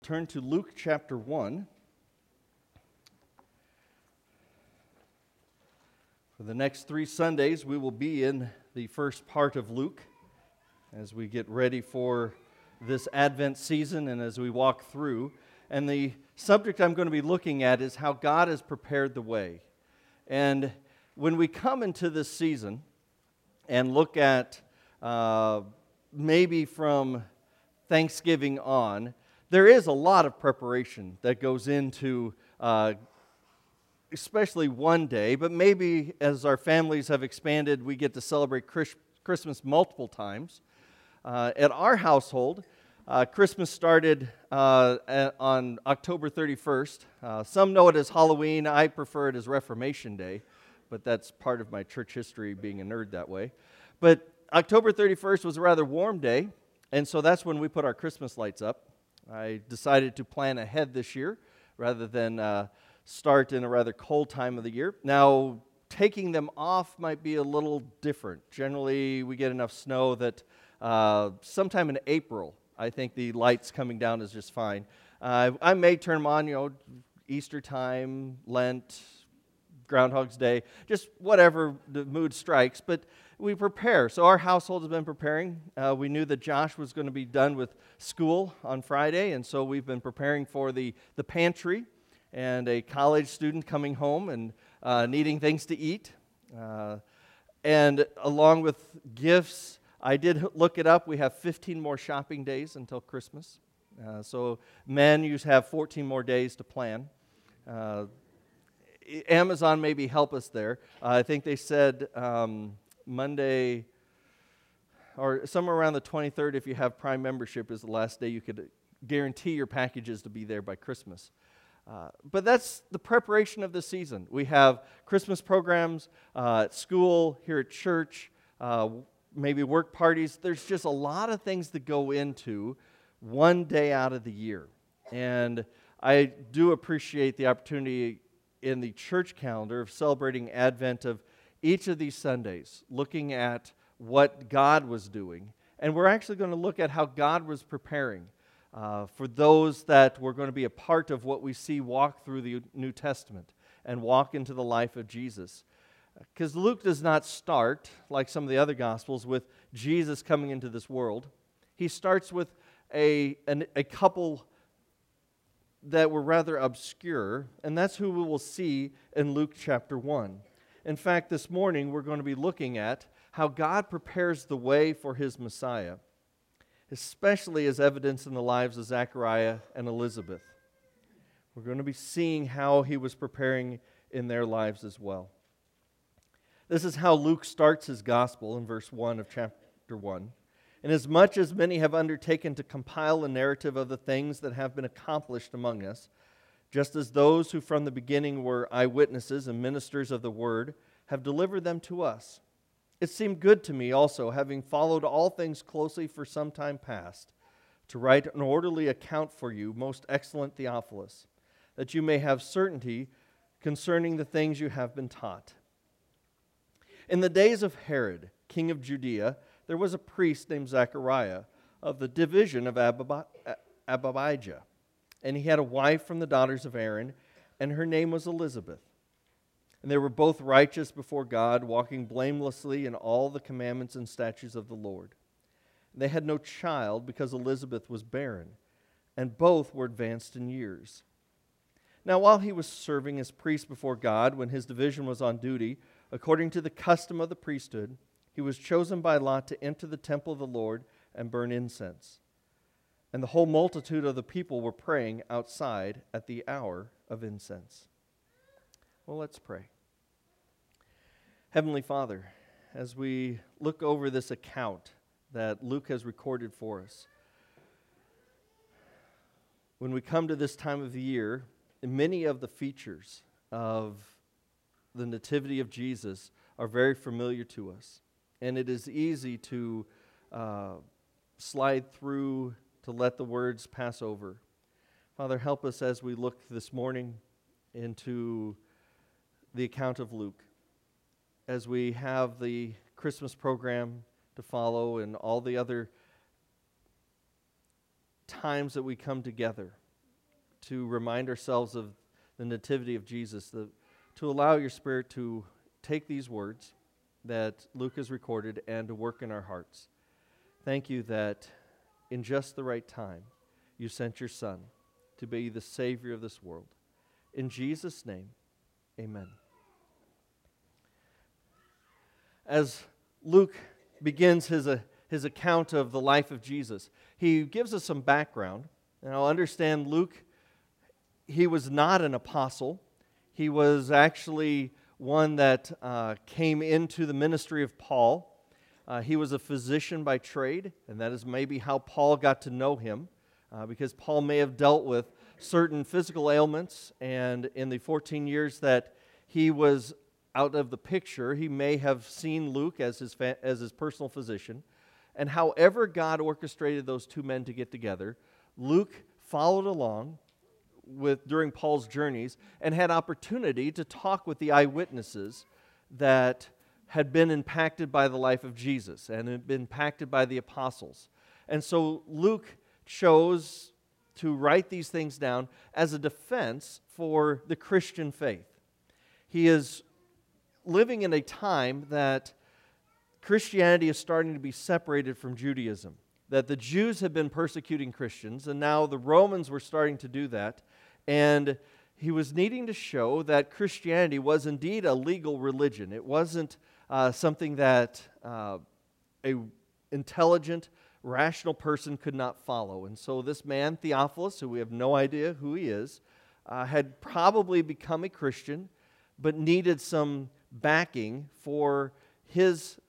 turn to Luke chapter 1. For the next 3 Sundays, we will be in the first part of Luke as we get ready for this Advent season and as we walk through. And the subject I'm going to be looking at is how God has prepared the way. And when we come into this season and look at maybe from Thanksgiving on, there is a lot of preparation that goes into especially one day, but maybe as our families have expanded, we get to celebrate Christmas multiple times. At our household, Christmas started on October 31st. Some know it as Halloween. I prefer it as Reformation Day, but that's part of my church history, being a nerd that way. But October 31st was a rather warm day, and so that's when we put our Christmas lights up. I decided to plan ahead this year rather than start in a rather cold time of the year. Now, taking them off might be a little different. Generally, we get enough snow that sometime in April, I think the lights coming down is just fine. I may turn them on, Easter time, Lent, Groundhog's Day, just whatever the mood strikes, but we prepare. So our household has been preparing. We knew that Josh was going to be done with school on Friday, and so we've been preparing for the pantry and a college student coming home and needing things to eat. And along with gifts, I did look it up. We have 15 more shopping days until Christmas. So men, you have 14 more days to plan. Amazon maybe help us there. I think they said Monday or somewhere around the 23rd, if you have Prime membership, is the last day you could guarantee your packages to be there by Christmas. But that's the preparation of the season. We have Christmas programs at school, here at church, maybe work parties. There's just a lot of things that go into one day out of the year. And I do appreciate the opportunity in the church calendar of celebrating Advent of each of these Sundays, looking at what God was doing. And we're actually going to look at how God was preparing for those that were going to be a part of what we see walk through the New Testament and walk into the life of Jesus. Because Luke does not start, like some of the other Gospels, with Jesus coming into this world. He starts with a couple that were rather obscure, and that's who we will see in Luke chapter 1. In fact, this morning we're going to be looking at how God prepares the way for His Messiah, especially as evidenced in the lives of Zechariah and Elizabeth. We're going to be seeing how He was preparing in their lives as well. This is how Luke starts his gospel in verse 1 of chapter 1. Inasmuch as many have undertaken to compile a narrative of the things that have been accomplished among us, just as those who from the beginning were eyewitnesses and ministers of the word have delivered them to us. It seemed good to me also, having followed all things closely for some time past, to write an orderly account for you, most excellent Theophilus, that you may have certainty concerning the things you have been taught. In the days of Herod, king of Judea, there was a priest named Zechariah of the division of Abijah. And he had a wife from the daughters of Aaron, and her name was Elizabeth. And they were both righteous before God, walking blamelessly in all the commandments and statutes of the Lord. And they had no child because Elizabeth was barren, and both were advanced in years. Now while he was serving as priest before God, when his division was on duty, according to the custom of the priesthood, he was chosen by lot to enter the temple of the Lord and burn incense. And the whole multitude of the people were praying outside at the hour of incense. Well, let's pray. Heavenly Father, as we look over this account that Luke has recorded for us, when we come to this time of the year, many of the features of the nativity of Jesus are very familiar to us. And it is easy to slide through, to let the words pass over. Father, help us as we look this morning into the account of Luke, as we have the Christmas program to follow and all the other times that we come together to remind ourselves of the nativity of Jesus, to allow your Spirit to take these words that Luke has recorded and to work in our hearts. Thank you that in just the right time, you sent your Son to be the Savior of this world. In Jesus' name, amen. As Luke begins his account of the life of Jesus, he gives us some background. Now, understand Luke, he was not an apostle. He was actually one that came into the ministry of Paul. He was a physician by trade, and that is maybe how Paul got to know him, because Paul may have dealt with certain physical ailments, and in the 14 years that he was out of the picture, he may have seen Luke as his personal physician. And however God orchestrated those two men to get together, Luke followed along during Paul's journeys and had opportunity to talk with the eyewitnesses that had been impacted by the life of Jesus and had been impacted by the apostles. And so Luke chose to write these things down as a defense for the Christian faith. He is living in a time that Christianity is starting to be separated from Judaism, that the Jews have been persecuting Christians, and now the Romans were starting to do that, and he was needing to show that Christianity was indeed a legal religion. It wasn't something that a intelligent, rational person could not follow. And so this man, Theophilus, who we have no idea who he is, had probably become a Christian, but needed some backing for his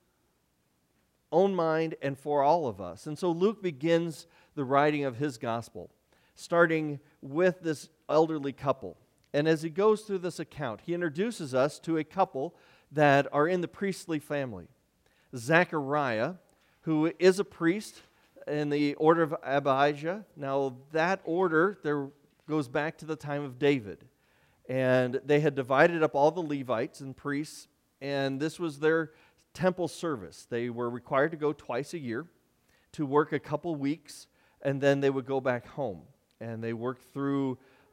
own mind and for all of us. And so Luke begins the writing of his gospel, starting with this elderly couple. And as he goes through this account, he introduces us to a couple that are in the priestly family. Zechariah, who is a priest in the order of Abijah. Now that order there goes back to the time of David. And they had divided up all the Levites and priests, and this was their temple service. They were required to go twice a year to work a couple weeks, and then they would go back home. And they worked through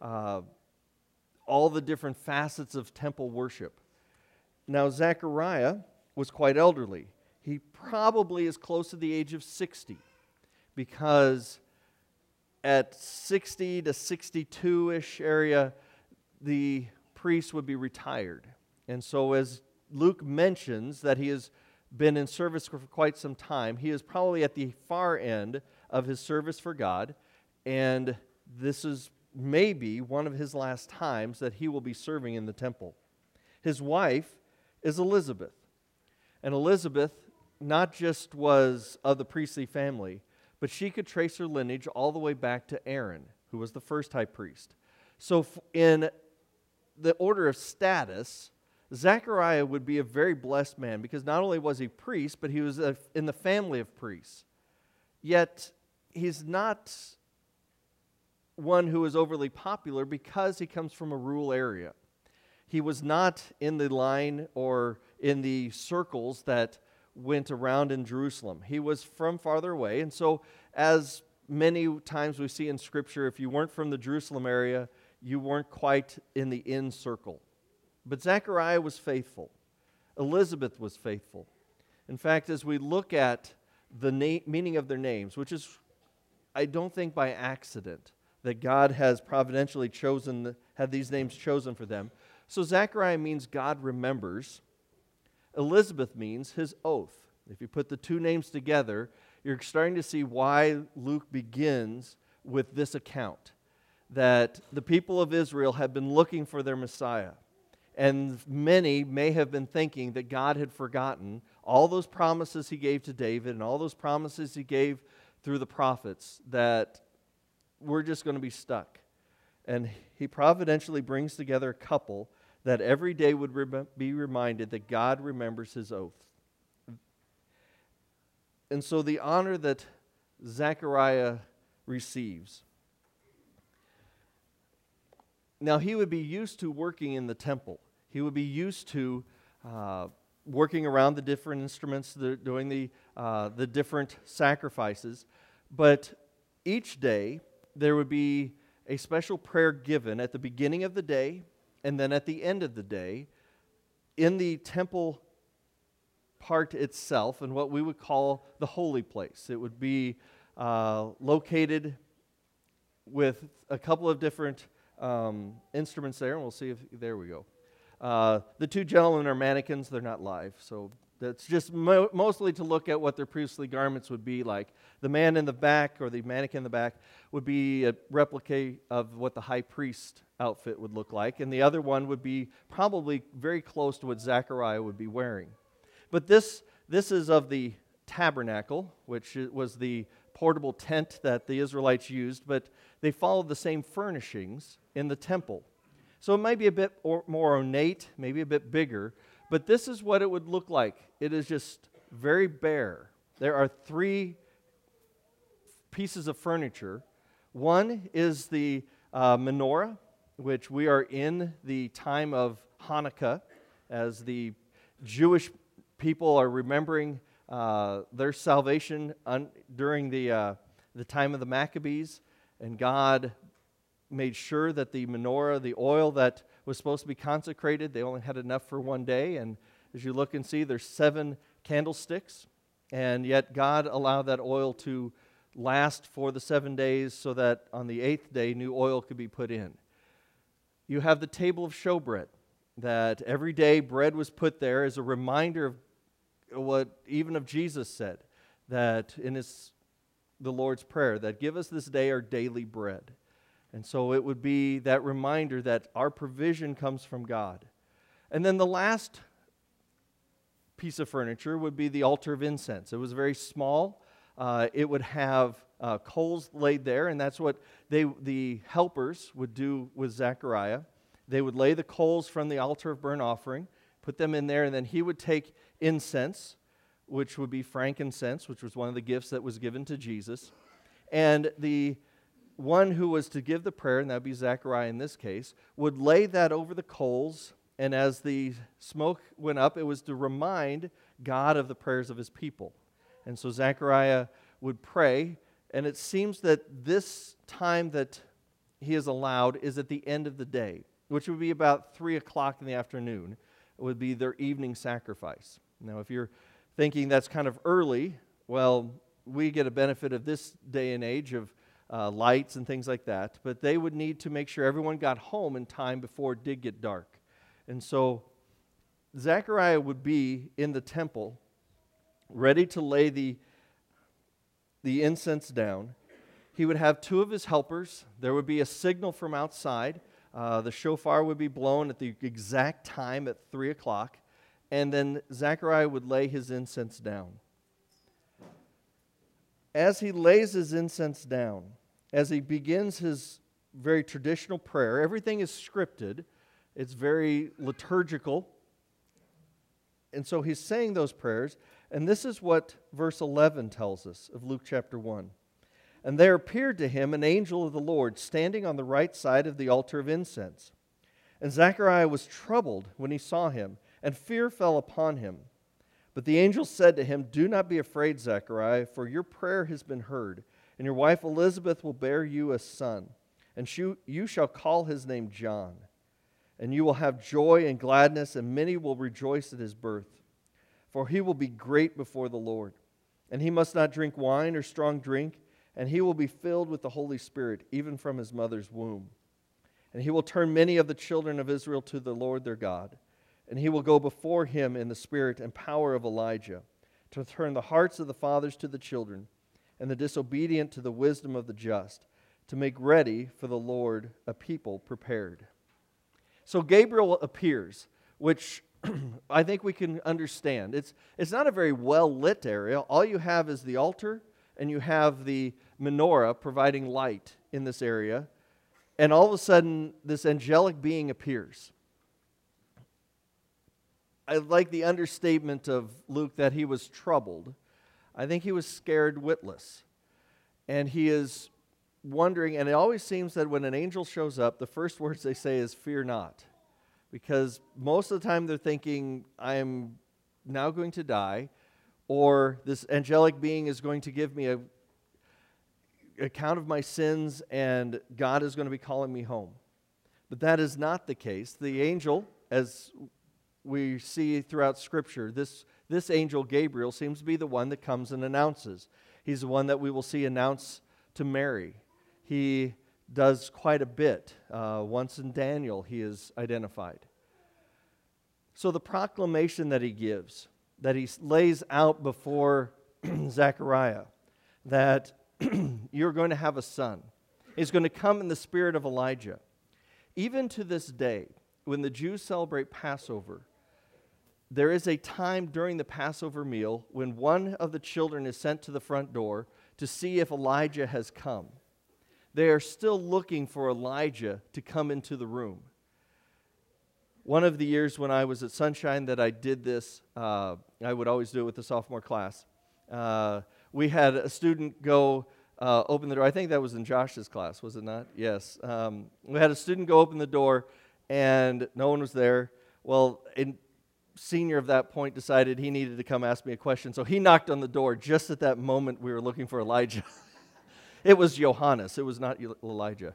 all the different facets of temple worship. Now, Zechariah was quite elderly. He probably is close to the age of 60, because at 60 to 62-ish area, the priest would be retired. And so as Luke mentions that he has been in service for quite some time, he is probably at the far end of his service for God, and this is maybe one of his last times that he will be serving in the temple. His wife is Elizabeth, and Elizabeth not just was of the priestly family, but she could trace her lineage all the way back to Aaron, who was the first high priest. So in the order of status, Zechariah would be a very blessed man, because not only was he priest, but he was in the family of priests. Yet he's not one who is overly popular because he comes from a rural area. He was not in the line or in the circles that went around in Jerusalem. He was from farther away, and so as many times we see in Scripture, if you weren't from the Jerusalem area, you weren't quite in the in circle. But Zechariah was faithful. Elizabeth was faithful. In fact, as we look at the meaning of their names, which is, I don't think by accident, that God has providentially had these names chosen for them. So Zechariah means God remembers. Elizabeth means his oath. If you put the two names together, you're starting to see why Luke begins with this account, that the people of Israel had been looking for their Messiah. And many may have been thinking that God had forgotten all those promises he gave to David and all those promises he gave through the prophets, that we're just going to be stuck. And he providentially brings together a couple that every day would be reminded that God remembers his oath. And so the honor that Zechariah receives. Now, he would be used to working in the temple. He would be used to working around the different instruments, doing the different sacrifices. But each day, there would be a special prayer given at the beginning of the day and then at the end of the day in the temple part itself and what we would call the holy place. It would be located with a couple of different instruments there, and we'll see if, there we go. The two gentlemen are mannequins, they're not live, so that's just mostly to look at what their priestly garments would be like. The man in the back, or the mannequin in the back, would be a replica of what the high priest outfit would look like, and the other one would be probably very close to what Zechariah would be wearing. But this is of the tabernacle, which was the portable tent that the Israelites used, but they followed the same furnishings in the temple. So it might be a bit more ornate, maybe a bit bigger, but this is what it would look like. It is just very bare. There are three pieces of furniture. One is the menorah, which we are in the time of Hanukkah, as the Jewish people are remembering their salvation during the time of the Maccabees, and God made sure that the menorah, the oil that was supposed to be consecrated, they only had enough for one day. And as you look and see, there's 7 candlesticks, and yet God allowed that oil to last for the 7 days so that on the 8th day, new oil could be put in. You have the table of showbread, that every day bread was put there as a reminder of what even of Jesus said, that in the Lord's Prayer, that give us this day our daily bread. And so it would be that reminder that our provision comes from God. And then the last piece of furniture would be the altar of incense. It was very small. It would have coals laid there, and that's what the helpers would do with Zechariah. They would lay the coals from the altar of burnt offering, put them in there, and then he would take incense, which would be frankincense, which was one of the gifts that was given to Jesus. And the one who was to give the prayer, and that would be Zechariah in this case, would lay that over the coals, and as the smoke went up, it was to remind God of the prayers of his people. And so Zechariah would pray, and it seems that this time that he is allowed is at the end of the day, which would be about 3 o'clock in the afternoon. It would be their evening sacrifice. Now, if you're thinking that's kind of early, well, we get a benefit of this day and age of lights and things like that, but they would need to make sure everyone got home in time before it did get dark. And so Zechariah would be in the temple, ready to lay the incense down. He would have 2 of his helpers. There would be a signal from outside. The shofar would be blown at the exact time at 3 o'clock, and then Zechariah would lay his incense down. As he lays his incense down, as he begins his very traditional prayer, everything is scripted. It's very liturgical. And so he's saying those prayers, and this is what verse 11 tells us of Luke chapter 1. And there appeared to him an angel of the Lord standing on the right side of the altar of incense. And Zechariah was troubled when he saw him, and fear fell upon him. But the angel said to him, "Do not be afraid, Zechariah, for your prayer has been heard, and your wife Elizabeth will bear you a son, and you shall call his name John. And you will have joy and gladness, and many will rejoice at his birth. For he will be great before the Lord, and he must not drink wine or strong drink, and he will be filled with the Holy Spirit, even from his mother's womb. And he will turn many of the children of Israel to the Lord their God. And he will go before him in the spirit and power of Elijah, to turn the hearts of the fathers to the children, and the disobedient to the wisdom of the just, to make ready for the Lord a people prepared." So Gabriel appears, which I think we can understand. It's not a very well-lit area. All you have is the altar, and you have the menorah providing light in this area. And all of a sudden, this angelic being appears. I like the understatement of Luke that he was troubled. I think he was scared witless. And he is wondering, and it always seems that when an angel shows up, the first words they say is, "Fear not." Because most of the time they're thinking, I am now going to die, or this angelic being is going to give me account of my sins, and God is going to be calling me home. But that is not the case. The angel, as we see throughout Scripture, this angel, Gabriel, seems to be the one that comes and announces. He's the one that we will see announce to Mary. He does quite a bit. Once in Daniel, he is identified. So the proclamation that he gives, that he lays out before Zechariah, that you're going to have a son. He's going to come in the spirit of Elijah. Even to this day, when the Jews celebrate Passover, there is a time during the Passover meal when one of the children is sent to the front door to see if Elijah has come. They are still looking for Elijah to come into the room. One of the years when I was at Sunshine that I did this, I would always do it with the sophomore class. We had a student go open the door. I think that was in Josh's class, was it not? Yes. We had a student go open the door, and no one was there. Well, senior of that point decided he needed to come ask me a question, so he knocked on the door just at that moment we were looking for Elijah. It was Johannes. It was not Elijah.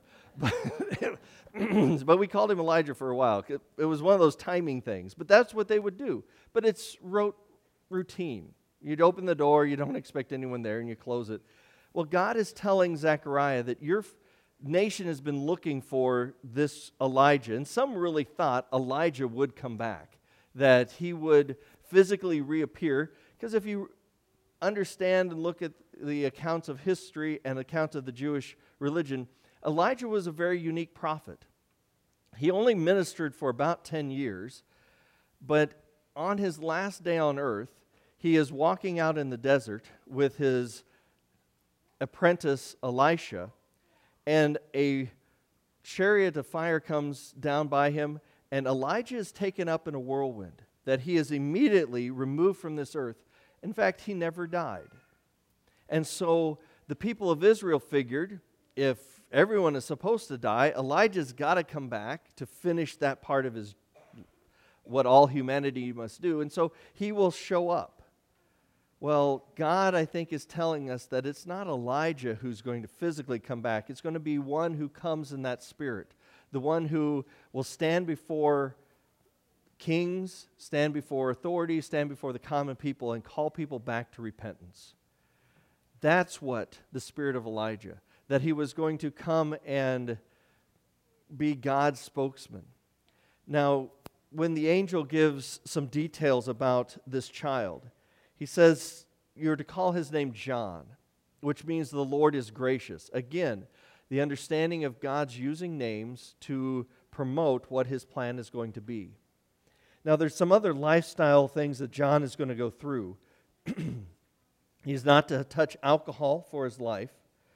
But we called him Elijah for a while. It was one of those timing things. But that's what they would do. But it's routine. You'd open the door, you don't expect anyone there, and you close it. Well, God is telling Zechariah that your nation has been looking for this Elijah. And some really thought Elijah would come back, that he would physically reappear. Because if you understand and look at the accounts of history and accounts of the Jewish religion, Elijah was a very unique prophet. He only ministered for about 10 years, but on his last day on earth, he is walking out in the desert with his apprentice Elisha, and a chariot of fire comes down by him, and Elijah is taken up in a whirlwind, that he is immediately removed from this earth. In fact, he never died. And so the people of Israel figured, if everyone is supposed to die, Elijah's got to come back to finish that part of his, what all humanity must do, and so he will show up. Well, God, I think, is telling us that it's not Elijah who's going to physically come back. It's going to be one who comes in that spirit, the one who will stand before kings, stand before authorities, stand before the common people, and call people back to repentance. That's what the spirit of Elijah, that he was going to come and be God's spokesman. Now, when the angel gives some details about this child, he says, you're to call his name John, which means the Lord is gracious. Again, the understanding of God's using names to promote what his plan is going to be. Now, there's some other lifestyle things that John is going to go through. He's not to touch alcohol for his life.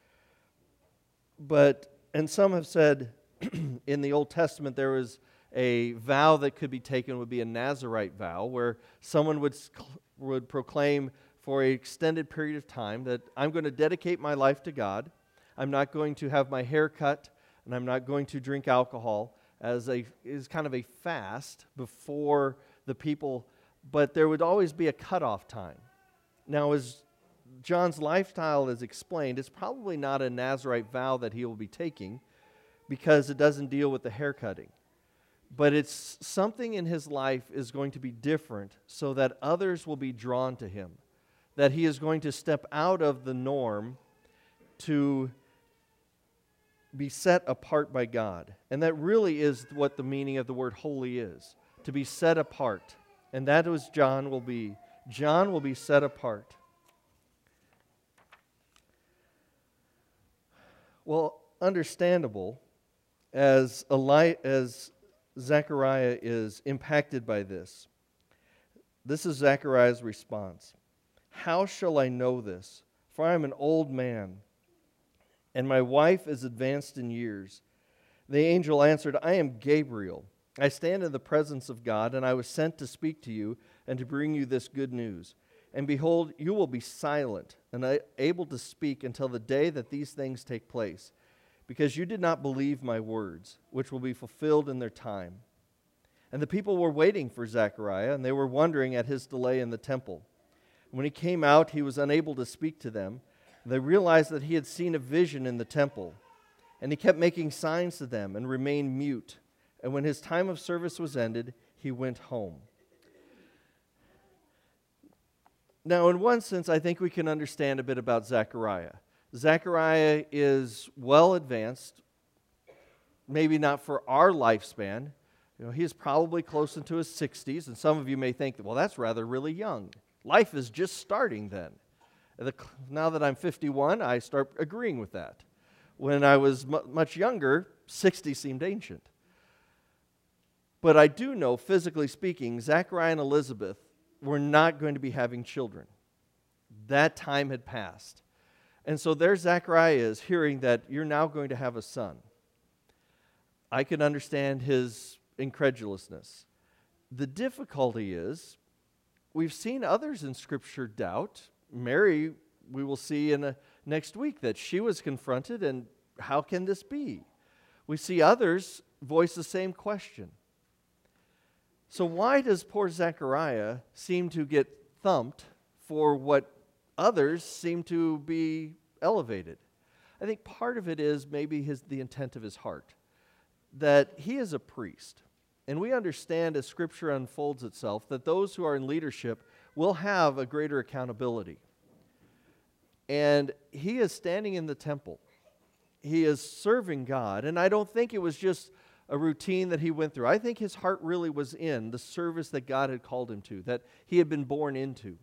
And some have said in the Old Testament there was a vow that could be taken, would be a Nazirite vow, where someone would proclaim for an extended period of time that I'm going to dedicate my life to God. I'm not going to have my hair cut, and I'm not going to drink alcohol as kind of a fast before the people, but there would always be a cutoff time. Now, as John's lifestyle is explained, it's probably not a Nazirite vow that he will be taking because it doesn't deal with the hair cutting. But it's something in his life is going to be different so that others will be drawn to him, that he is going to step out of the norm to be set apart by God. And that really is what the meaning of the word holy is, to be set apart. And that is John will be. John will be set apart. Well, understandable, as Zechariah is impacted by this. This is Zechariah's response. How shall I know this? For I am an old man, and my wife is advanced in years. The angel answered, I am Gabriel. I stand in the presence of God, and I was sent to speak to you and to bring you this good news. And behold, you will be silent and unable to speak until the day that these things take place, because you did not believe my words, which will be fulfilled in their time. And the people were waiting for Zechariah, and they were wondering at his delay in the temple. When he came out, he was unable to speak to them. They realized that he had seen a vision in the temple, and he kept making signs to them and remained mute. And when his time of service was ended, he went home. Now, in one sense, I think we can understand a bit about Zechariah. Zechariah is well advanced, maybe not for our lifespan. He is probably close into his 60s, and some of you may think, well, that's rather really young. Life is just starting then. Now that I'm 51, I start agreeing with that. When I was much younger, 60 seemed ancient. But I do know, physically speaking, Zechariah and Elizabeth were not going to be having children. That time had passed. And so there Zechariah is, hearing that you're now going to have a son. I can understand his incredulousness. The difficulty is, we've seen others in Scripture doubt. Mary, we will see in next week that she was confronted, and how can this be? We see others voice the same question. So why does poor Zechariah seem to get thumped for what others seem to be elevated? I think part of it is maybe the intent of his heart, that he is a priest. And we understand as Scripture unfolds itself that those who are in leadership will have a greater accountability. And he is standing in the temple. He is serving God. And I don't think it was just a routine that he went through. I think his heart really was in the service that God had called him to, that he had been born into.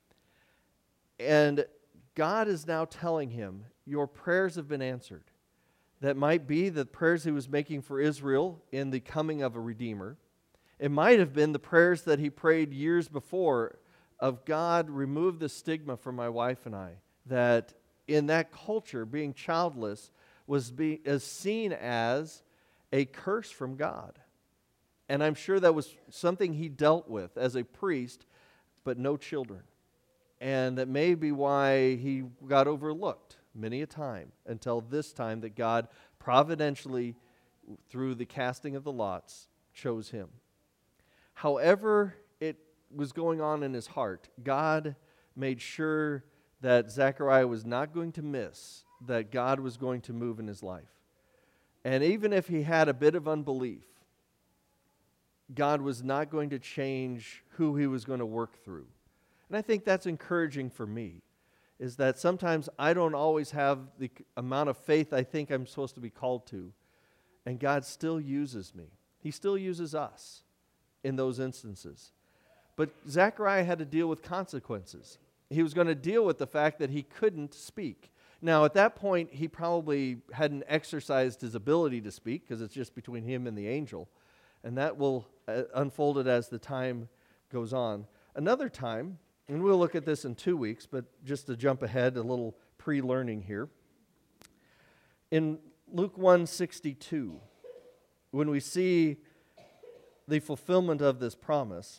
And God is now telling him, your prayers have been answered. That might be the prayers he was making for Israel in the coming of a Redeemer. It might have been the prayers that he prayed years before of God, remove the stigma from my wife and I. That in that culture, being childless was seen as a curse from God. And I'm sure that was something he dealt with as a priest, but no children. And that may be why he got overlooked many a time, until this time that God providentially, through the casting of the lots, chose him. However it was going on in his heart, God made sure that Zechariah was not going to miss that God was going to move in his life. And even if he had a bit of unbelief, God was not going to change who he was going to work through. And I think that's encouraging for me, is that sometimes I don't always have the amount of faith I think I'm supposed to be called to, and God still uses me. He still uses us in those instances. But Zechariah had to deal with consequences. He was going to deal with the fact that he couldn't speak. Now, at that point, he probably hadn't exercised his ability to speak, because it's just between him and the angel. And that will unfold it as the time goes on. Another time, and we'll look at this in 2 weeks, but just to jump ahead, a little pre-learning here. In Luke 1:62, when we see the fulfillment of this promise,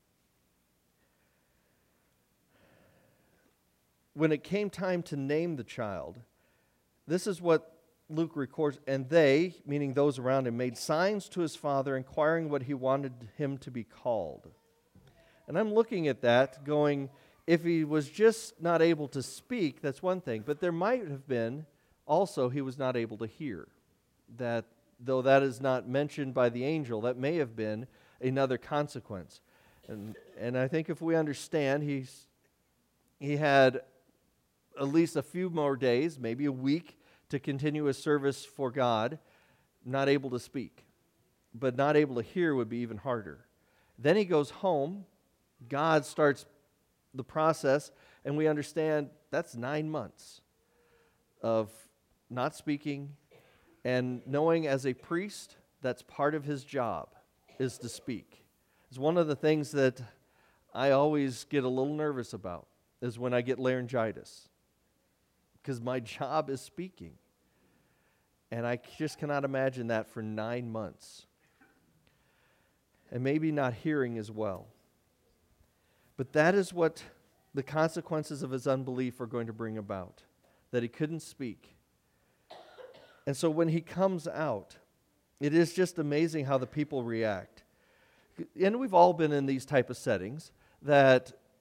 when it came time to name the child, this is what Luke records, and they, meaning those around him, made signs to his father, inquiring what he wanted him to be called. And I'm looking at that going, if he was just not able to speak, that's one thing, but there might have been also he was not able to hear. That, though that is not mentioned by the angel, that may have been another consequence. And I think if we understand, he had at least a few more days, maybe a week, to continue his service for God, not able to speak. But not able to hear would be even harder. Then he goes home, God starts the process, and we understand that's 9 months of not speaking, and knowing as a priest, that's part of his job, is to speak. It's one of the things that I always get a little nervous about, is when I get laryngitis, because my job is speaking. And I just cannot imagine that for 9 months. And maybe not hearing as well. But that is what the consequences of his unbelief are going to bring about, that he couldn't speak. And so when he comes out, it is just amazing how the people react. And we've all been in these type of settings, that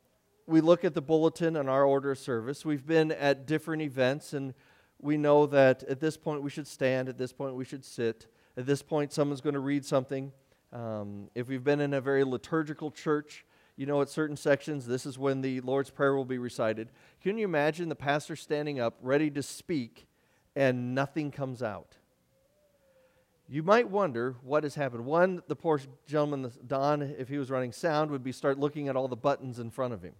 we look at the bulletin on our order of service. We've been at different events, and we know that at this point we should stand, at this point we should sit, at this point someone's going to read something. If we've been in a very liturgical church, you know, at certain sections, this is when the Lord's Prayer will be recited. Can you imagine the pastor standing up, ready to speak, and nothing comes out? You might wonder what has happened. One, the poor gentleman, Don, if he was running sound, would be start looking at all the buttons in front of him.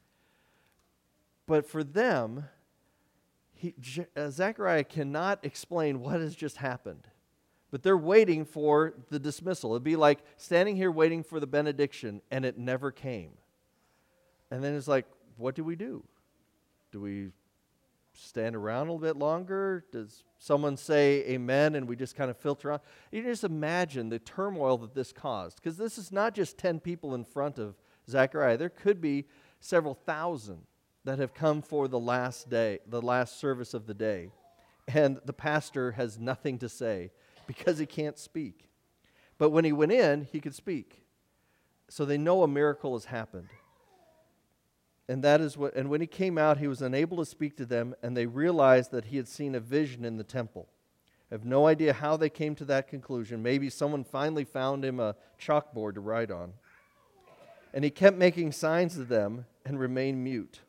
But for them, Zechariah cannot explain what has just happened. But they're waiting for the dismissal. It'd be like standing here waiting for the benediction, and it never came. And then it's like, what do we do? Do we stand around a little bit longer? Does someone say amen and we just kind of filter on? You can just imagine the turmoil that this caused. Because this is not just 10 people in front of Zechariah. There could be several thousand that have come for the last day, the last service of the day. And the pastor has nothing to say because he can't speak. But when he went in, he could speak. So they know a miracle has happened. And when he came out, he was unable to speak to them, and they realized that he had seen a vision in the temple. I have no idea how they came to that conclusion. Maybe someone finally found him a chalkboard to write on. And he kept making signs to them and remained mute.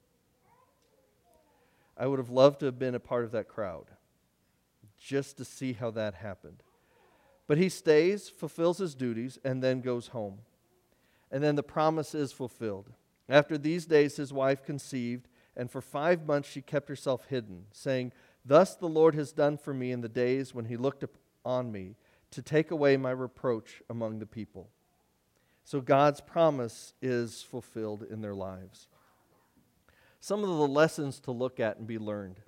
I would have loved to have been a part of that crowd, just to see how that happened. But he stays, fulfills his duties, and then goes home. And then the promise is fulfilled. After these days his wife conceived, and for 5 months she kept herself hidden, saying, "Thus the Lord has done for me in the days when he looked on me, to take away my reproach among the people." So God's promise is fulfilled in their lives. Some of the lessons to look at and be learned.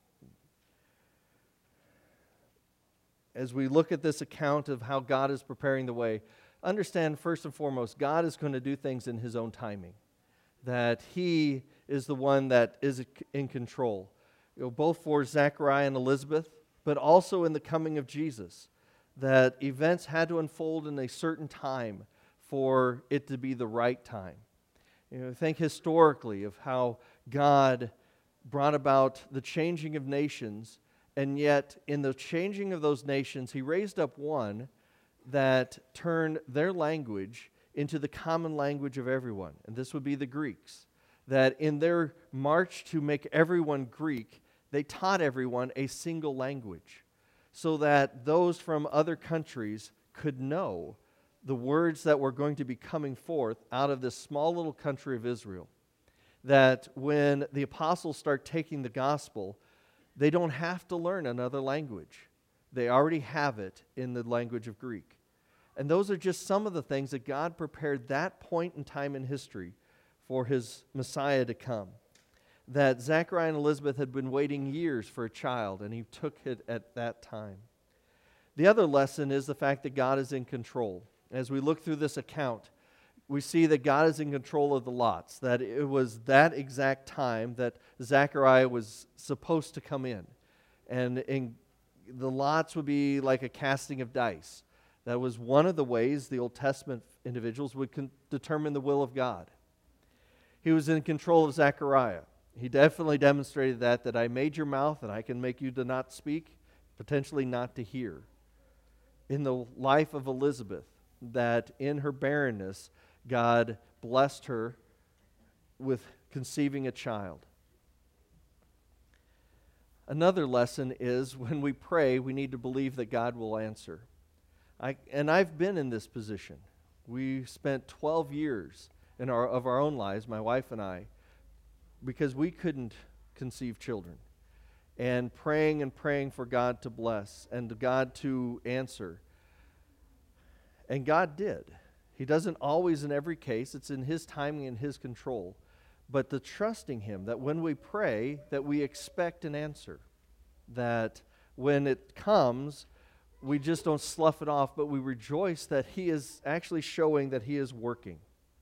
As we look at this account of how God is preparing the way, understand first and foremost, God is going to do things in his own timing. That he is the one that is in control. Both for Zechariah and Elizabeth, but also in the coming of Jesus. That events had to unfold in a certain time for it to be the right time. Think historically of how God brought about the changing of nations, and yet in the changing of those nations, he raised up one that turned their language into the common language of everyone. And this would be the Greeks. That in their march to make everyone Greek, they taught everyone a single language, so that those from other countries could know the words that were going to be coming forth out of this small little country of Israel. That when the apostles start taking the gospel, they don't have to learn another language. They already have it in the language of Greek. And those are just some of the things that God prepared that point in time in history for his Messiah to come. That Zechariah and Elizabeth had been waiting years for a child, and he took it at that time. The other lesson is the fact that God is in control. As we look through this account, we see that God is in control of the lots, that it was that exact time that Zechariah was supposed to come in. And the lots would be like a casting of dice. That was one of the ways the Old Testament individuals would determine the will of God. He was in control of Zechariah. He definitely demonstrated that I made your mouth and I can make you to not speak, potentially not to hear. In the life of Elizabeth, that in her barrenness, God blessed her with conceiving a child. Another lesson is when we pray, we need to believe that God will answer. I've been in this position. We spent 12 years of our own lives, my wife and I, because we couldn't conceive children. And praying for God to bless and God to answer. And God did. He doesn't always in every case. It's in his timing and his control. But the trusting him, that when we pray, that we expect an answer. That when it comes, we just don't slough it off, but we rejoice that he is actually showing that he is working.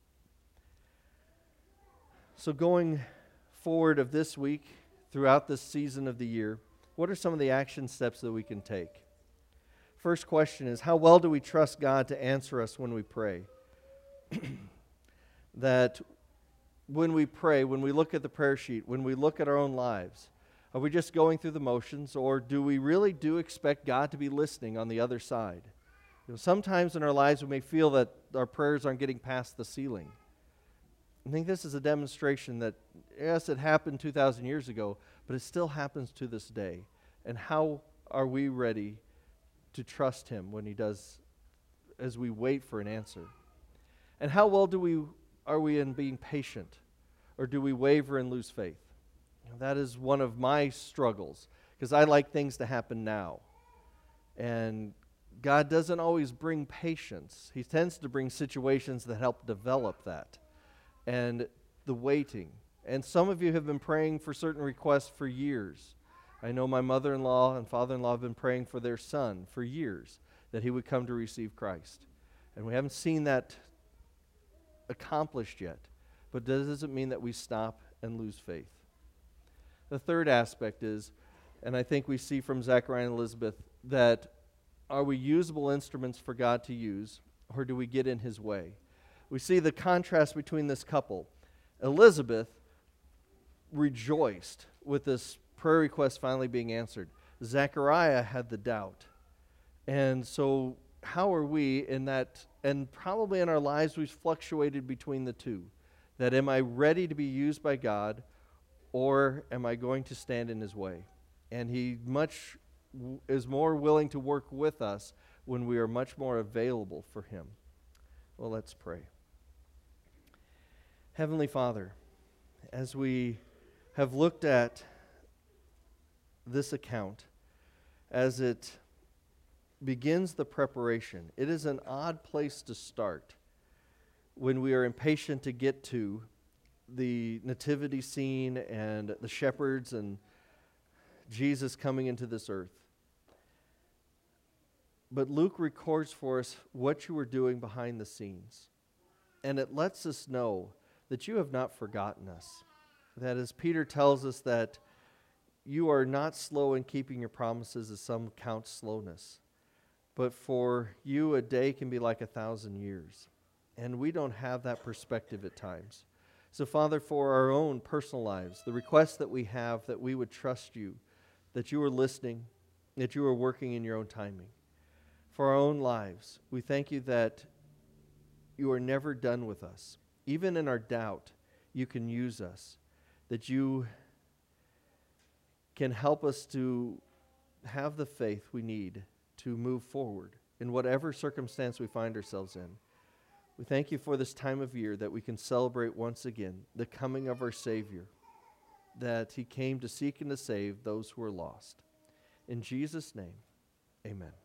So going forward of this week, throughout this season of the year, what are some of the action steps that we can take? First question is, how well do we trust God to answer us when we pray? That when we pray, when we look at the prayer sheet, when we look at our own lives, are we just going through the motions, or do we really expect God to be listening on the other side? Sometimes in our lives we may feel that our prayers aren't getting past the ceiling. I think this is a demonstration that, yes, it happened 2,000 years ago, but it still happens to this day. And how are we ready to trust Him when He does, as we wait for an answer? And how well are we in being patient, or do we waver and lose faith? That is one of my struggles, because I like things to happen now. And God doesn't always bring patience. He tends to bring situations that help develop that. And the waiting. And some of you have been praying for certain requests for years. I know my mother-in-law and father-in-law have been praying for their son for years, that he would come to receive Christ. And we haven't seen that accomplished yet. But that doesn't mean that we stop and lose faith. The third aspect is, and I think we see from Zechariah and Elizabeth, that are we usable instruments for God to use, or do we get in His way? We see the contrast between this couple. Elizabeth rejoiced with this prayer request finally being answered. Zechariah had the doubt. And so how are we in that, and probably in our lives we've fluctuated between the two. That am I ready to be used by God, or am I going to stand in His way? And He is more willing to work with us when we are much more available for Him. Well, let's pray. Heavenly Father, as we have looked at this account, as it begins the preparation, it is an odd place to start when we are impatient to get to the nativity scene and the shepherds and Jesus coming into this earth. But Luke records for us what you were doing behind the scenes. And it lets us know that you have not forgotten us. That as Peter tells us that you are not slow in keeping your promises, as some count slowness. But for you, a day can be like 1,000 years. And we don't have that perspective at times. So, Father, for our own personal lives, the request that we have, that we would trust you, that you are listening, that you are working in your own timing. For our own lives, we thank you that you are never done with us. Even in our doubt, you can use us, that you can help us to have the faith we need to move forward in whatever circumstance we find ourselves in. We thank you for this time of year that we can celebrate once again the coming of our Savior, that He came to seek and to save those who are lost. In Jesus' name, amen.